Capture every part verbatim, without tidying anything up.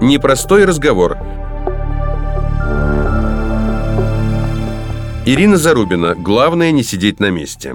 Непростой разговор. Ирина Зарубина. Главное не сидеть на месте.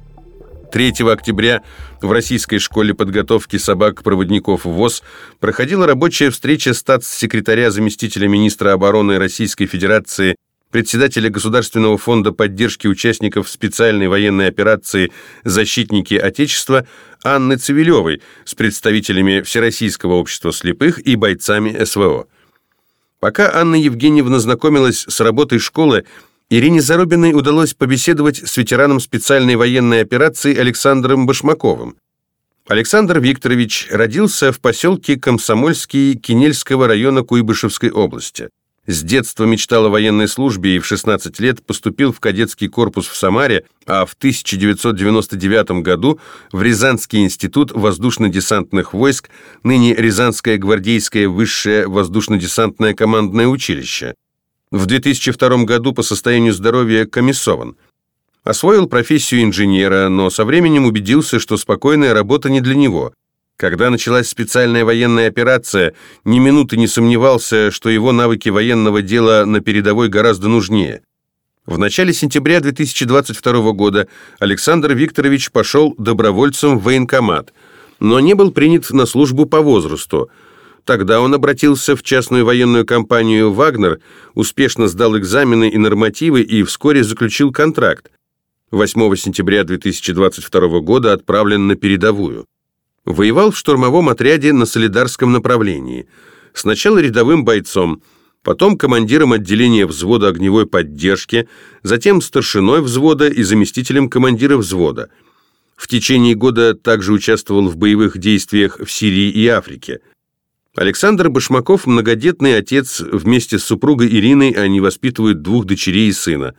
третьего октября в Российской школе подготовки собак-проводников ВОС проходила рабочая встреча статс-секретаря заместителя министра обороны Российской Федерации, председателя Государственного фонда поддержки участников специальной военной операции «Защитники Отечества» Анны Цивилевой с представителями Всероссийского общества слепых и бойцами эс вэ о. Пока Анна Евгеньевна знакомилась с работой школы, Ирине Зарубиной удалось побеседовать с ветераном специальной военной операции Александром Башмаковым. Александр Викторович родился в поселке Комсомольский Кинельского района Куйбышевской области. С детства мечтал о военной службе и в шестнадцать лет поступил в кадетский корпус в Самаре, а в тысяча девятьсот девяносто девятом году в Рязанский институт воздушно-десантных войск, ныне Рязанское гвардейское высшее воздушно-десантное командное училище. В две тысячи втором году по состоянию здоровья комиссован. Освоил профессию инженера, но со временем убедился, что спокойная работа не для него. Когда началась специальная военная операция, ни минуты не сомневался, что его навыки военного дела на передовой гораздо нужнее. В начале сентября две тысячи двадцать второго года Александр Викторович пошел добровольцем в военкомат, но не был принят на службу по возрасту. Тогда он обратился в частную военную компанию «Вагнер», успешно сдал экзамены и нормативы и вскоре заключил контракт. восьмого сентября две тысячи двадцать второго года отправлен на передовую. Воевал в штурмовом отряде на Солидарском направлении. Сначала рядовым бойцом, потом командиром отделения взвода огневой поддержки, затем старшиной взвода и заместителем командира взвода. В течение года также участвовал в боевых действиях в Сирии и Африке. Александр Башмаков – многодетный отец, вместе с супругой Ириной они воспитывают двух дочерей и сына.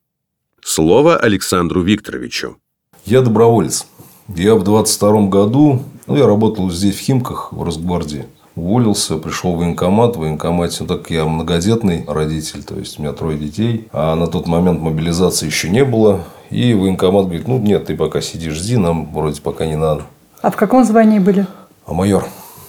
Слово Александру Викторовичу. Я доброволец. Я в двадцать втором году, ну, я работал здесь в Химках, в Росгвардии. Уволился, пришел в военкомат. В военкомате, ну, так я многодетный родитель, то есть у меня трое детей. А на тот момент мобилизации еще не было. И военкомат говорит, ну нет, ты пока сидишь, жди, нам вроде пока не надо. А в каком звании были? А майор.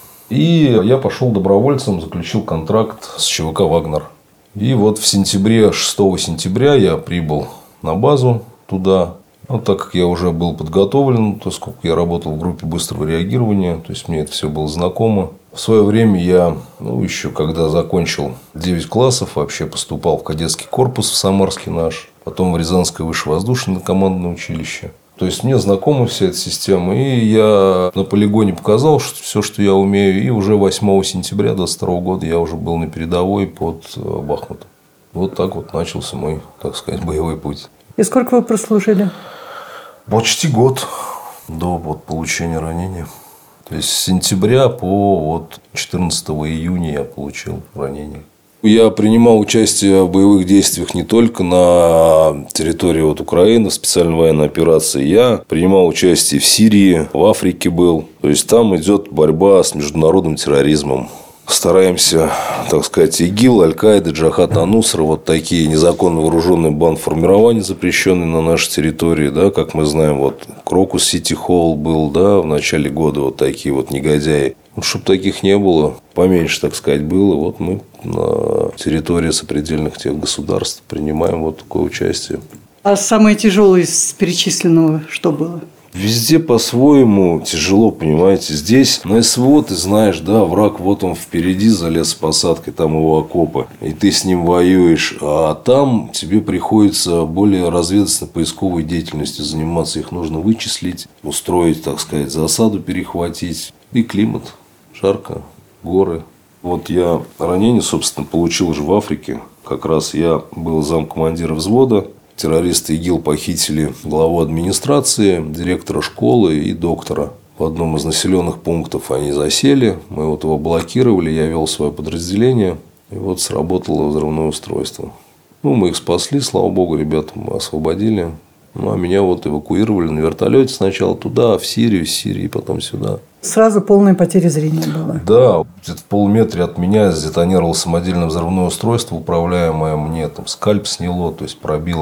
И я пошел добровольцем, заключил контракт с ЧВК «Вагнер». И вот в сентябре, шестого сентября я прибыл на базу туда. Ну, так как я уже был подготовлен, поскольку я работал в группе быстрого реагирования, то есть мне это все было знакомо. В свое время я, ну, еще когда закончил девять классов, вообще поступал в кадетский корпус в Самарский наш, потом в Рязанское высшее воздушное командное училище. То есть мне знакома вся эта система, и я на полигоне показал что, все, что я умею, и уже восьмого сентября двадцать второго года я уже был на передовой под Бахмутом. Вот так вот начался мой, так сказать, боевой путь. И сколько вы прослужили? Почти год до вот, получения ранения. То есть с сентября по вот, четырнадцатого июня я получил ранение. Я принимал участие в боевых действиях не только на территории вот Украины, в специальной военной операции. Я принимал участие в Сирии, в Африке был. То есть там идет борьба с международным терроризмом. Стараемся, так сказать, ИГИЛ, Аль-Каида, Джабхат ан-Нусра, вот такие незаконно вооруженные бандформирования, запрещенные на нашей территории, да, как мы знаем, вот Крокус Сити Холл был, да, в начале года вот такие вот негодяи. Ну, чтобы таких не было, поменьше, так сказать, было, вот мы на территории сопредельных тех государств принимаем вот такое участие. А самое тяжелое из перечисленного что было? Везде по-своему тяжело, понимаете. Здесь на эс вэ о ты знаешь, да, враг вот он впереди залез с посадкой, там его окопы, и ты с ним воюешь. А там тебе приходится более разведывательно-поисковой деятельностью заниматься. Их нужно вычислить, устроить, так сказать, засаду перехватить. И климат. Жарко, горы. Вот я ранение, собственно, получил уже в Африке. Как раз я был замкомандира взвода. Террористы ИГИЛ похитили главу администрации, директора школы и доктора. В одном из населенных пунктов они засели. Мы вот его блокировали, я вел свое подразделение. И вот сработало взрывное устройство. Ну, мы их спасли, слава богу, ребята мы освободили. Ну, а меня вот эвакуировали на вертолете сначала туда, в Сирию, с Сирии, потом сюда. Сразу полная потеря зрения была. Да, где-то в полуметре от меня сдетонировало самодельное взрывное устройство, управляемое, мне там скальп сняло, то есть пробило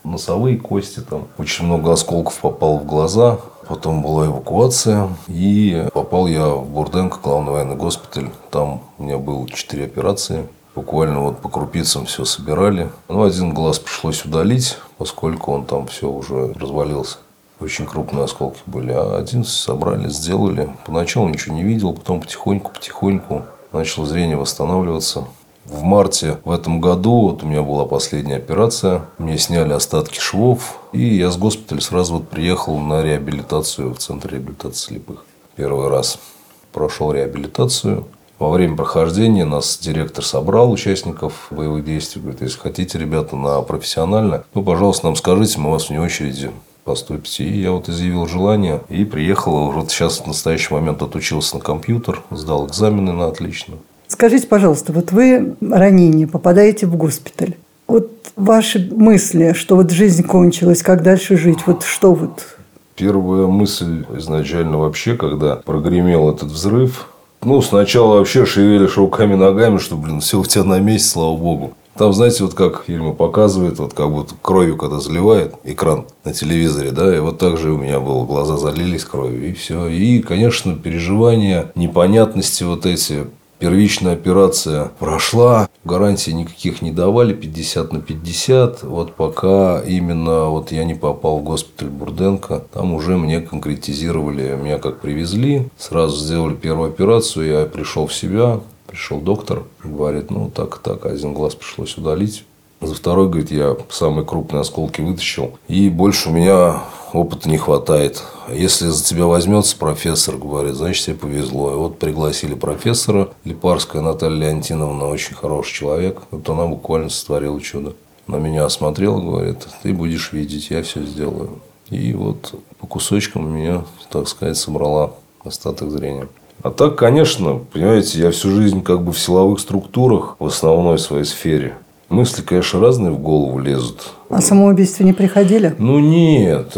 носовые кости, там очень много осколков попало в глаза. Потом была эвакуация, и попал я в Бурденко, главный военный госпиталь. Там у меня было четыре операции. Буквально вот по крупицам все собирали. Ну, один глаз пришлось удалить, поскольку он там все уже развалился. Очень крупные осколки были. А один собрали, сделали. Поначалу ничего не видел, потом потихоньку-потихоньку начало зрение восстанавливаться. В марте в этом году вот у меня была последняя операция. Мне сняли остатки швов. И я с госпиталя сразу вот приехал на реабилитацию в Центр реабилитации слепых. Первый раз прошел реабилитацию. Во время прохождения нас директор собрал, участников боевых действий. Говорит, если хотите, ребята, на профессионально, ну, пожалуйста, нам скажите, мы вас вне очереди поступите. И я вот изъявил желание и приехал. Вот сейчас в настоящий момент отучился на компьютер, сдал экзамены на отлично. Скажите, пожалуйста, вот вы ранение, попадаете в госпиталь. Вот ваши мысли, что вот жизнь кончилась, как дальше жить, вот что вот? Первая мысль изначально вообще, когда прогремел этот взрыв, ну, сначала вообще шевелишь руками-ногами, что, блин, все у тебя на месте, слава богу. Там, знаете, вот как фильмы показывают, вот как будто кровью, когда заливает экран на телевизоре, да, и вот так же у меня было, глаза залились кровью, и все. И, конечно, переживания, непонятности вот эти. Первичная операция прошла, гарантий никаких не давали, пятьдесят на пятьдесят. Вот пока именно вот я не попал в госпиталь Бурденко, там уже мне конкретизировали, меня как привезли, сразу сделали первую операцию, я пришел в себя, пришел доктор, говорит, ну так и так, один глаз пришлось удалить. За второй, говорит, я самые крупные осколки вытащил, и больше у меня опыта не хватает. Если за тебя возьмется профессор, говорит, значит, тебе повезло. И вот пригласили профессора, Липарская Наталья Леонтиновна, очень хороший человек. Вот она буквально сотворила чудо. Она меня осмотрела, говорит, ты будешь видеть, я все сделаю. И вот по кусочкам меня, так сказать, собрала остаток зрения. А так, конечно, понимаете, я всю жизнь как бы в силовых структурах, в основной своей сфере. Мысли, конечно, разные в голову лезут. А самоубийство не приходили? Ну, нет.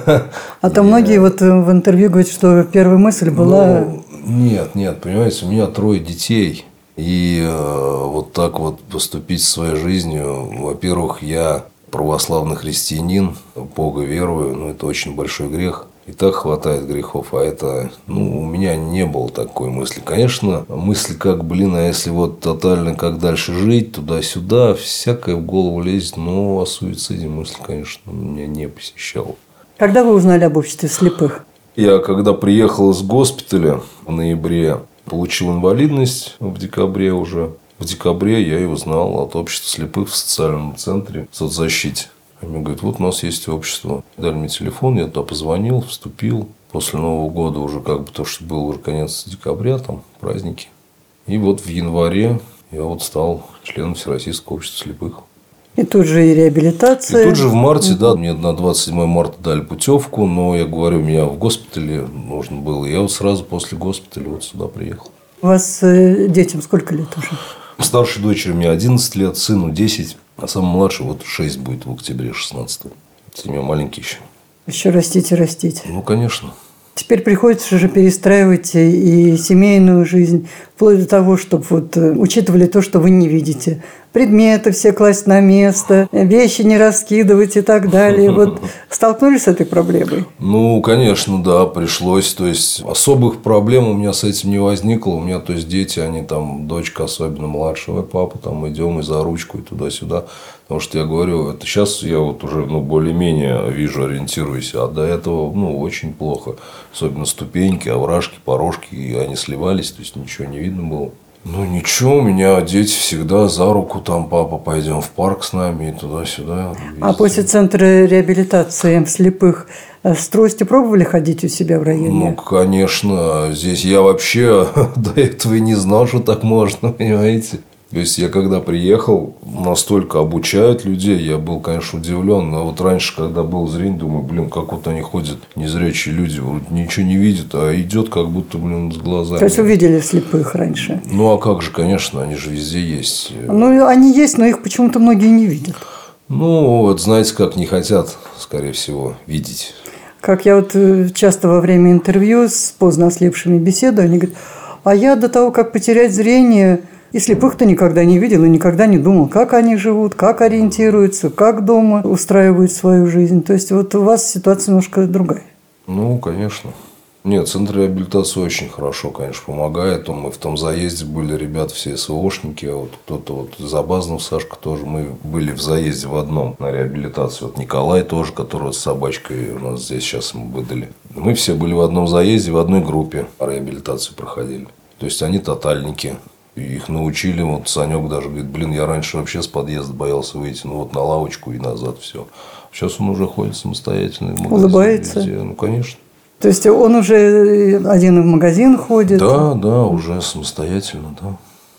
А то многие вот в интервью говорят, что первая мысль была... Ну, нет, нет, понимаете, у меня трое детей. И э, вот так вот поступить в своей жизнью, во-первых, я православный христианин, в Бога верую, но это очень большой грех. И так хватает грехов, а это, ну, у меня не было такой мысли. Конечно, мысли как, блин, а если вот тотально как дальше жить, туда-сюда, всякое в голову лезет, но о суициде мысли, конечно, меня не посещало. Когда вы узнали об обществе слепых? Я, когда приехал из госпиталя в ноябре, получил инвалидность в декабре уже. В декабре я и узнал от общества слепых в социальном центре соцзащите. Они говорят, вот у нас есть общество. Дали мне телефон, я туда позвонил, вступил. После Нового года уже как бы то, что был уже конец декабря, там праздники. И вот в январе я вот стал членом Всероссийского общества слепых. И тут же и реабилитация. И тут же в марте, да, мне на двадцать седьмое марта дали путевку, но я говорю, меня в госпитале нужно было. Я вот сразу после госпиталя вот сюда приехал. У вас э, детям сколько лет уже? Старшей дочери мне одиннадцать лет, сыну десять. А самый младший вот шесть будет в октябре шестнадцатого. Семья маленький еще. Еще растите, растите. Ну, конечно. Теперь приходится же перестраивать и семейную жизнь, вплоть до того, чтобы вот учитывали то, что вы не видите. Предметы все класть на место, вещи не раскидывать и так далее. Вот столкнулись с этой проблемой? Ну, конечно, да, пришлось. То есть, особых проблем у меня с этим не возникло. У меня, то есть, дети, они там, дочка особенно младшая, папа, там, идем и за ручку, и туда-сюда. Потому что я говорю, это сейчас я вот уже, ну, более-менее вижу, ориентируюсь. А до этого, ну, очень плохо. Особенно ступеньки, овражки, порожки, и они сливались, то есть, ничего не видно было. Ну, ничего, у меня дети всегда за руку, там, папа, пойдем в парк с нами и туда-сюда. А после центра реабилитации слепых с тростью пробовали ходить у себя в районе? Ну, конечно. Здесь я вообще до этого и не знал, что так можно, понимаете. То есть, я когда приехал, настолько обучают людей, я был, конечно, удивлен. А вот раньше, когда был зрение, думаю, блин, как вот они ходят, незрячие люди, вот ничего не видят, а идет как будто, блин, с глазами. То есть, увидели слепых раньше? Ну, а как же, конечно, они же везде есть. Ну, они есть, но их почему-то многие не видят. Ну, вот знаете, как не хотят, скорее всего, видеть. Как я вот часто во время интервью с поздно ослепшими беседую, они говорят, а я до того, как потерять зрение, И слепых-то никогда не видел и никогда не думал, как они живут, как ориентируются, как дома устраивают свою жизнь. То есть вот у вас ситуация немножко другая. Ну, конечно. Нет, центр реабилитации очень хорошо, конечно, помогает. Мы в том заезде были, ребята все СВОшники, а вот кто-то вот из Абазнов, Сашка тоже. Мы были в заезде в одном на реабилитацию. Вот Николай тоже, которого с собачкой у нас здесь сейчас мы выдали. Мы все были в одном заезде, в одной группе реабилитацию проходили. То есть они тотальники. И их научили. Вот Санек даже говорит, блин, я раньше вообще с подъезда боялся выйти. Ну вот на лавочку и назад все. Сейчас он уже ходит самостоятельно. В магазин, улыбается? Везде. Ну, конечно. То есть он уже один в магазин ходит? Да, да, уже самостоятельно, да.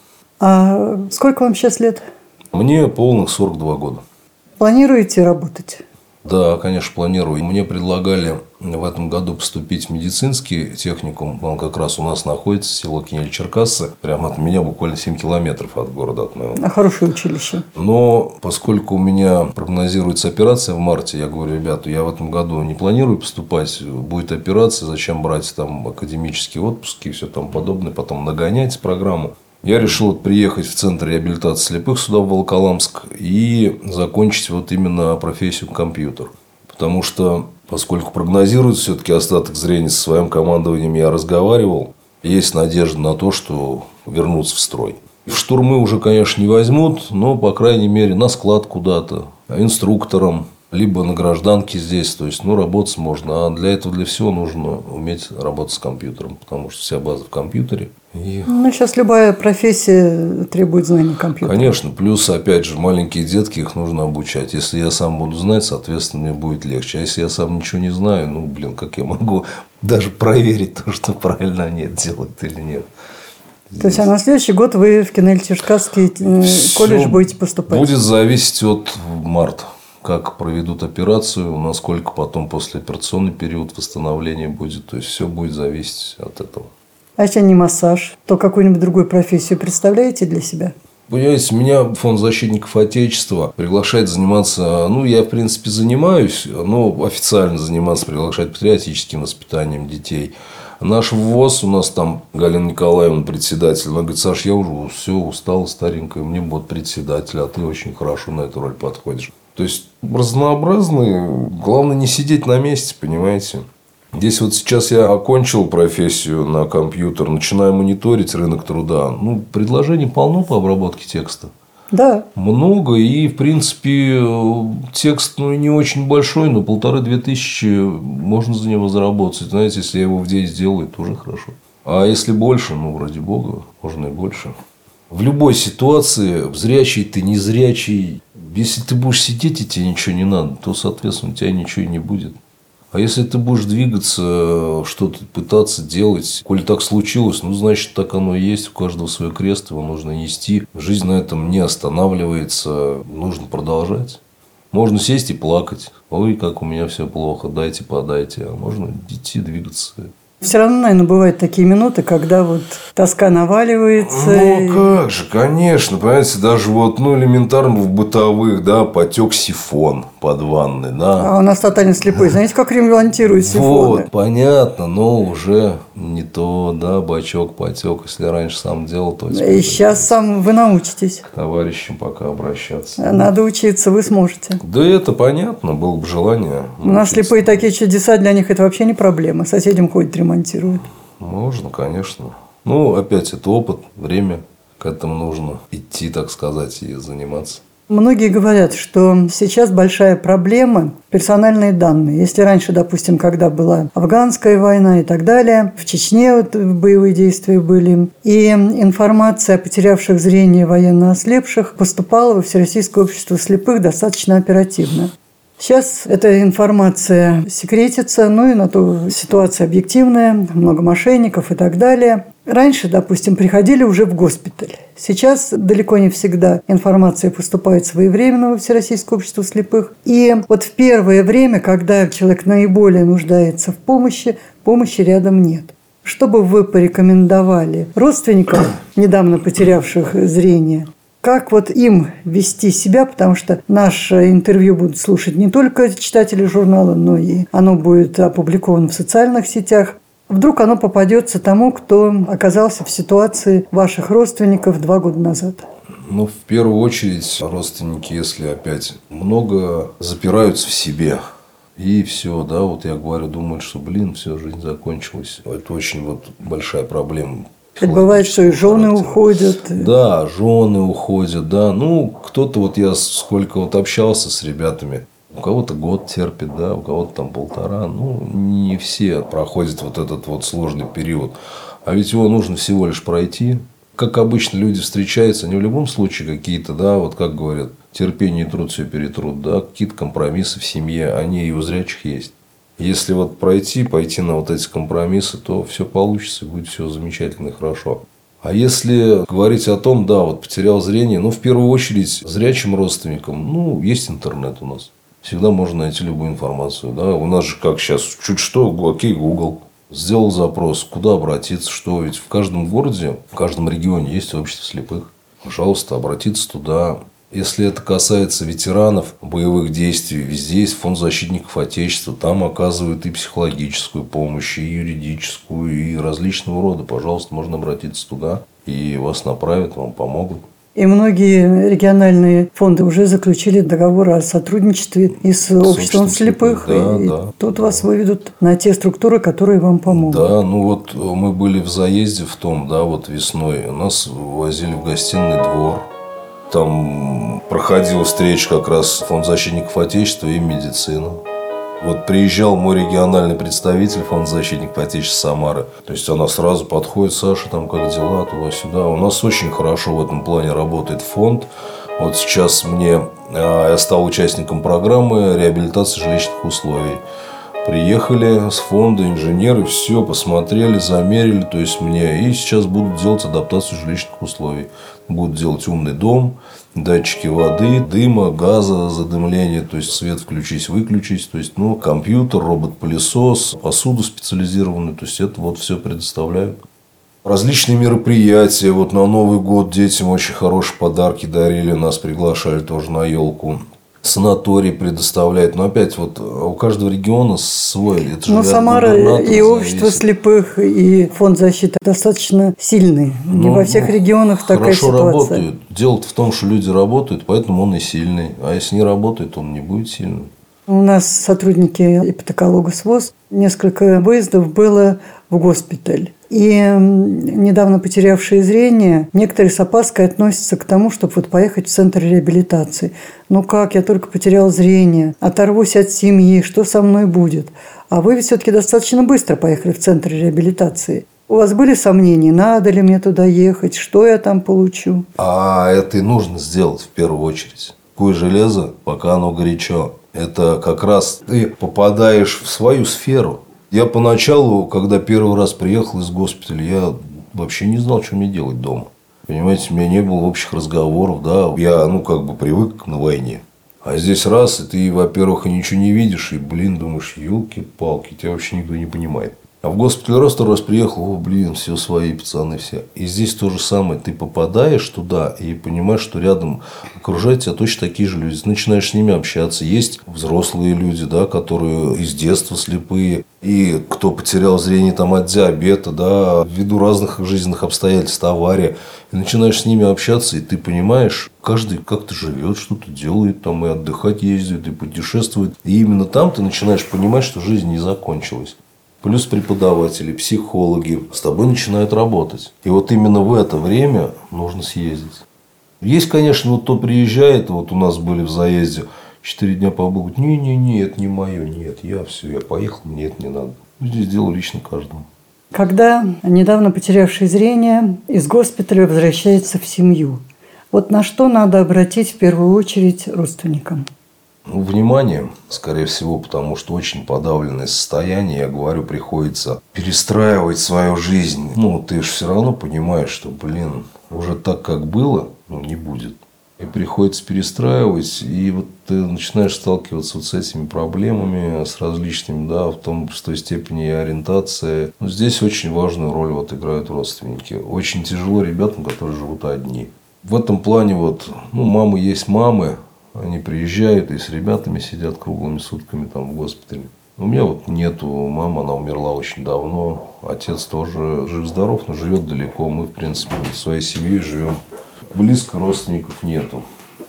А сколько вам сейчас лет? Мне полных сорок два года. Планируете работать? Да, конечно, планирую. Мне предлагали в этом году поступить в медицинский техникум. Он как раз у нас находится, село Кинель-Черкассы. Прямо от меня буквально семь километров от города, от моего. А хорошее училище. Но поскольку у меня прогнозируется операция в марте, я говорю, ребята, я в этом году не планирую поступать. Будет операция, зачем брать там академические отпуски и все там подобное, потом нагонять программу. Я решил приехать в Центр реабилитации слепых сюда, в Волоколамск, и закончить вот именно профессию компьютер. Потому что, поскольку прогнозируют все-таки остаток зрения со своим командованием, я разговаривал, есть надежда на то, что вернутся в строй. В штурмы уже, конечно, не возьмут, но, по крайней мере, на склад куда-то, инструктором, либо на гражданке здесь. То есть, ну, работать можно. А для этого, для всего нужно уметь работать с компьютером. Потому что вся база в компьютере. И... Ну, сейчас любая профессия требует знания компьютера. Конечно. Плюс, опять же, маленькие детки, их нужно обучать. Если я сам буду знать, соответственно, мне будет легче. А если я сам ничего не знаю, ну, блин, как я могу даже проверить то, что правильно они делают или нет. То есть, а на следующий год вы в Кинель-Черкасский колледж будете поступать? Будет зависеть от марта. Как проведут операцию, насколько потом послеоперационный период восстановления будет. То есть, все будет зависеть от этого. А если не массаж, то какую-нибудь другую профессию представляете для себя? Понимаете, меня Фонд защитников Отечества приглашает заниматься, ну, я, в принципе, занимаюсь, но официально заниматься, приглашать патриотическим воспитанием детей. Наш ВОЗ, у нас там Галина Николаевна председатель, она говорит, Саш, я уже все устала, старенькая, мне будет председатель, а ты очень хорошо на эту роль подходишь. То есть, разнообразные, главное не сидеть на месте, понимаете. Здесь вот сейчас я окончил профессию на компьютер, начинаю мониторить рынок труда. Ну, предложений полно по обработке текста. Да. Много. И, в принципе, текст ну, не очень большой, но полторы-две тысячи можно за него заработать. Знаете, если я его в день сделаю, тоже хорошо. А если больше, ну, ради бога, можно и больше. В любой ситуации, зрячий ты, незрячий, если ты будешь сидеть и тебе ничего не надо, то, соответственно, у тебя ничего и не будет. А если ты будешь двигаться, что-то пытаться делать, коли так случилось, ну, значит, так оно и есть. У каждого свой крест, его нужно нести. Жизнь на этом не останавливается. Нужно продолжать. Можно сесть и плакать. Ой, как у меня все плохо, дайте, подайте. А можно идти, двигаться. Все равно, наверное, бывают такие минуты, когда вот тоска наваливается. Ну, и... как же, конечно. Понимаете, даже вот, ну, элементарно в бытовых, да, потек сифон под ванной, да. А у нас тотально слепой. Знаете, как ремонтируют сифоны? Вот, понятно, но уже не то, да, бачок потек. Если раньше сам делал, то теперь И сейчас сам вы научитесь. к товарищам пока обращаться. Надо учиться, вы сможете. Да это понятно, было бы желание. У нас слепые такие чудеса, для них это вообще не проблема. Соседям ходят, ремонтируют. Можно, конечно. Ну, опять, это опыт, время. К этому нужно идти, так сказать, и заниматься. Многие говорят, что сейчас большая проблема – персональные данные. Если раньше, допустим, когда была афганская война и так далее, в Чечне вот боевые действия были, и информация о потерявших зрение военно ослепших поступала во Всероссийское общество слепых достаточно оперативно. Сейчас эта информация секретится, ну и на то ситуация объективная, много мошенников и так далее. Раньше, допустим, приходили уже в госпиталь. Сейчас далеко не всегда информация поступает своевременно во Всероссийское общество слепых. И вот в первое время, когда человек наиболее нуждается в помощи, помощи рядом нет. Что бы вы порекомендовали родственникам, недавно потерявших зрение, как вот им вести себя, потому что наше интервью будут слушать не только читатели журнала, но и оно будет опубликовано в социальных сетях. Вдруг оно попадется тому, кто оказался в ситуации ваших родственников два года назад? Ну, в первую очередь, родственники, если опять много запираются в себе. И все, да, вот я говорю, думают, что, блин, все, жизнь закончилась. Это очень вот большая проблема. Ведь бывает, что и жены уходят. Да, жены уходят, да. Ну, кто-то, вот я сколько вот общался с ребятами, у кого-то год терпит, да, у кого-то там полтора. Ну, не все проходят вот этот вот сложный период. А ведь его нужно всего лишь пройти. Как обычно люди встречаются, они в любом случае какие-то, да, вот как говорят, терпение и труд все перетрут, да, какие-то компромиссы в семье, они и у зрячих есть. Если вот пройти, пойти на вот эти компромиссы, то все получится, будет все замечательно и хорошо. А если говорить о том, да, вот потерял зрение, ну, в первую очередь, зрячим родственникам, ну, есть интернет у нас. Всегда можно найти любую информацию, да. У нас же как сейчас, чуть что, окей, Google. Сделал запрос, куда обратиться, что ведь в каждом городе, в каждом регионе есть общество слепых. Пожалуйста, обратиться туда. Если это касается ветеранов боевых действий, везде есть фонд защитников Отечества. Там оказывают и психологическую помощь, и юридическую, и различного рода. Пожалуйста, можно обратиться туда, и вас направят, вам помогут. И многие региональные фонды уже заключили договор о сотрудничестве и с, с обществом слепых. Да, и да, тут да. вас выведут на те структуры, которые вам помогут. Да, ну вот мы были в заезде в том, да, вот весной. Нас возили в гостиный двор. Там проходила встреча как раз фонд защитников Отечества и медицина. Вот приезжал мой региональный представитель фонда защитников Отечества Самары. То есть она сразу подходит: Саша, там как дела, туда-сюда. У нас очень хорошо в этом плане работает фонд. Вот сейчас мне, я стал участником программы реабилитации жилищных условий. Приехали с фонда инженеры, все посмотрели, замерили, то есть мне. И сейчас будут делать адаптацию жилищных условий. Будут делать умный дом, датчики воды, дыма, газа, задымления, то есть свет включись, выключись, то есть, ну, компьютер, робот-пылесос, посуду специализированную, то есть это вот все предоставляют. Различные мероприятия, вот на Новый год детям очень хорошие подарки дарили, нас приглашали тоже на елку. Санаторий предоставляет. Но опять вот у каждого региона свой. Это же Но Самара и общество зависит. Слепых, и фонд защиты достаточно сильный. Не ну, во всех регионах такая ситуация. Хорошо работают. Дело в том, что люди работают, поэтому он и сильный. А если не работает, он не будет сильным. У нас сотрудники ипотеколога СВОЗ несколько выездов было в госпиталь. И недавно потерявшие зрение, некоторые с опаской относятся к тому, чтобы вот поехать в центр реабилитации. Ну как, я только потерял зрение, оторвусь от семьи, что со мной будет? А вы ведь все-таки достаточно быстро поехали в центр реабилитации. У вас были сомнения, надо ли мне туда ехать, что я там получу? А это и нужно сделать в первую очередь. Куй железо, пока оно горячо. Это как раз ты попадаешь в свою сферу. Я поначалу, когда первый раз приехал из госпиталя, я вообще не знал, что мне делать дома. Понимаете, у меня не было общих разговоров, да. Я, ну, как бы привык на войне. А здесь раз, и ты, во-первых, и ничего не видишь, и, блин, думаешь, елки-палки, тебя вообще никто не понимает. А в госпиталь раз, второй раз приехал, о, блин, все свои пацаны все. И здесь то же самое. Ты попадаешь туда и понимаешь, что рядом окружают тебя точно такие же люди. Ты начинаешь с ними общаться. Есть взрослые люди, да, которые из детства слепые. И кто потерял зрение там, от диабета, да, ввиду разных жизненных обстоятельств, авария. И начинаешь с ними общаться, и ты понимаешь, каждый как-то живет, что-то делает, там, и отдыхать ездит, и путешествует. И именно там ты начинаешь понимать, что жизнь не закончилась. Плюс преподаватели, психологи с тобой начинают работать. И вот именно в это время нужно съездить. Есть, конечно, вот кто приезжает, вот у нас были в заезде, четыре дня побыл, говорит, не-не-не, это не мое, нет, я все, я поехал, мне это не надо. Здесь дело лично каждому. Когда недавно потерявший зрение из госпиталя возвращается в семью, вот на что надо обратить в первую очередь родственникам? Внимание, скорее всего, потому что очень подавленное состояние, я говорю, приходится перестраивать свою жизнь. Ну, ты же все равно понимаешь, что, блин, уже так, как было, ну, не будет. И приходится перестраивать, и вот ты начинаешь сталкиваться вот с этими проблемами, с различными, да, в том, в той степени и ориентация. Но здесь очень важную роль вот играют родственники. Очень тяжело ребятам, которые живут одни. В этом плане вот, ну, мамы есть мамы. Они приезжают и с ребятами сидят круглыми сутками там в госпитале. У меня вот нету, мама, она умерла очень давно. Отец тоже жив-здоров, но живет далеко. Мы, в принципе, своей семьей живем. Близко родственников нету.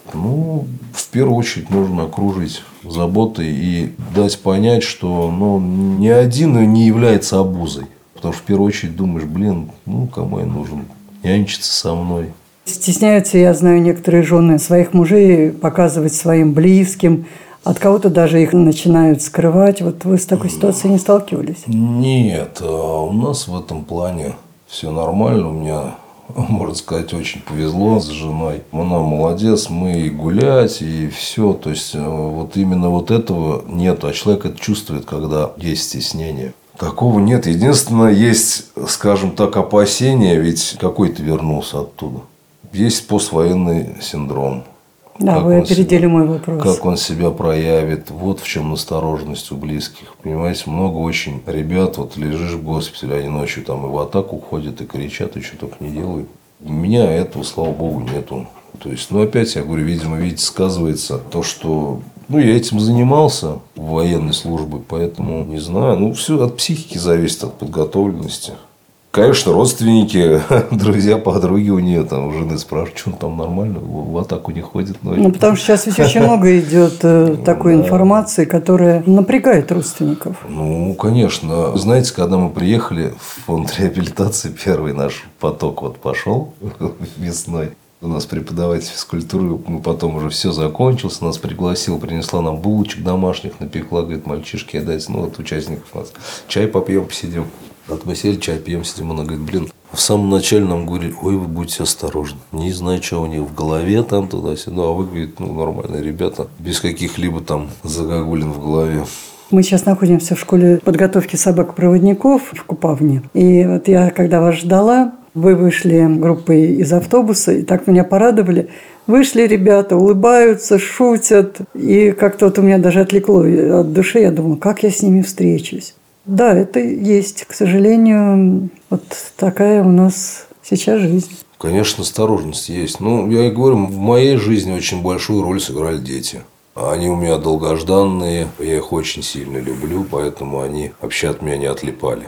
Ну, в первую очередь нужно окружить заботой и дать понять, что ну, ни один не является обузой. Потому что в первую очередь думаешь, блин, ну кому я нужен? Нянчиться со мной. Стесняются, я знаю, некоторые жены своих мужей показывать своим близким. От кого-то даже их начинают скрывать. Вот вы с такой ситуацией не сталкивались? Нет, у нас в этом плане все нормально. У меня, можно сказать, очень повезло с женой. Она молодец, мы и гулять, и все. То есть, вот именно вот этого нет. А человек это чувствует, когда есть стеснение. Такого нет. Единственное, есть, скажем так, опасения, ведь какой ты вернулся оттуда. Есть поствоенный синдром. Да, как вы опередили себя, мой вопрос. Как он себя проявит. Вот в чем настороженность у близких. Понимаете, много очень ребят, вот лежишь в госпитале, они ночью там и в атаку ходят, и кричат, и что только не делают. У меня этого, слава богу, нету. То есть, ну, опять, я говорю, видимо, видите, сказывается то, что... Ну, я этим занимался в военной службе, поэтому не знаю. Ну, все от психики зависит, от подготовленности. Конечно, родственники, друзья, подруги у нее там у жены спрашивают, что он там нормально, в атаку не ходит ночью. Ну, потому что сейчас ведь очень много идет такой информации, которая напрягает родственников. Ну, конечно. Знаете, когда мы приехали в фонд реабилитации, первый наш поток вот пошел весной. У нас преподаватель физкультуры, мы потом уже все закончилось, нас пригласил, принесла нам булочек домашних, напекла, говорит, мальчишки, отдайте, ну, вот участников у нас. Чай попьем, посидим. Вот мы сели, чай пьем, сидим, она говорит, блин, в самом начале нам говорили, ой, вы будьте осторожны, не знаю, что у них в голове там туда-сюда, а вы, говорит, ну, нормальные ребята, без каких-либо там загогулин в голове. Мы сейчас находимся в школе подготовки собак-проводников в Купавне. И вот я, когда вас ждала, вы вышли группой из автобуса, и так меня порадовали. Вышли ребята, улыбаются, шутят. И как-то вот у меня даже отвлекло от души. Я думала, как я с ними встречусь. Да, это есть. К сожалению, вот такая у нас сейчас жизнь. Конечно, осторожность есть. Ну, я и говорю, в моей жизни очень большую роль сыграли дети. Они у меня долгожданные, я их очень сильно люблю, поэтому они вообще от меня не отлипали.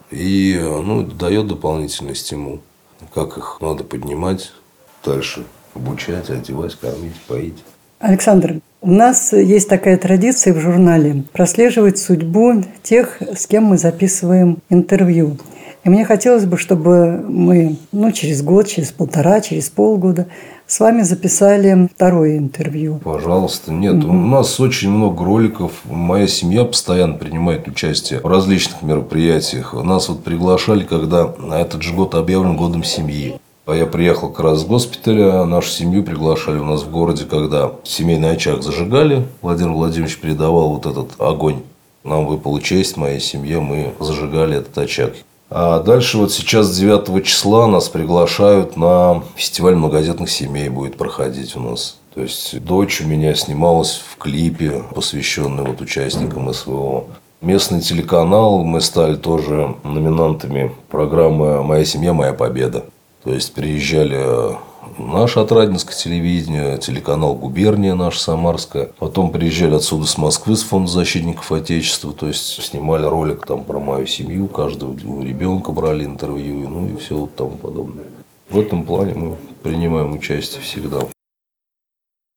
И ну, это дает дополнительный стимул. Как их надо поднимать, дальше обучать, одевать, кормить, поить. Александр, у нас есть такая традиция в журнале прослеживать судьбу тех, с кем мы записываем интервью. И мне хотелось бы, чтобы мы ну, через год, через полтора, через полгода с вами записали второе интервью. Пожалуйста. Нет, угу. У нас очень много роликов. Моя семья постоянно принимает участие в различных мероприятиях. Нас вот приглашали, когда на этот же год объявлен годом семьи. А я приехал как раз с госпиталя, нашу семью приглашали у нас в городе, когда семейный очаг зажигали. Владимир Владимирович передавал вот этот огонь. Нам выпала честь, моей семье, мы зажигали этот очаг. А дальше вот сейчас девятого числа нас приглашают на фестиваль многодетных семей, будет проходить у нас. То есть дочь у меня снималась в клипе, посвященный вот участникам СВО. Местный телеканал, мы стали тоже номинантами программы «Моя семья, моя победа». То есть приезжали наше отрадинское телевидение, телеканал «Губерния» наша самарская. Потом приезжали отсюда с Москвы, с Фонда защитников Отечества. То есть снимали ролик там про мою семью, каждого ребенка брали интервью, ну и все вот тому подобное. В этом плане мы принимаем участие всегда.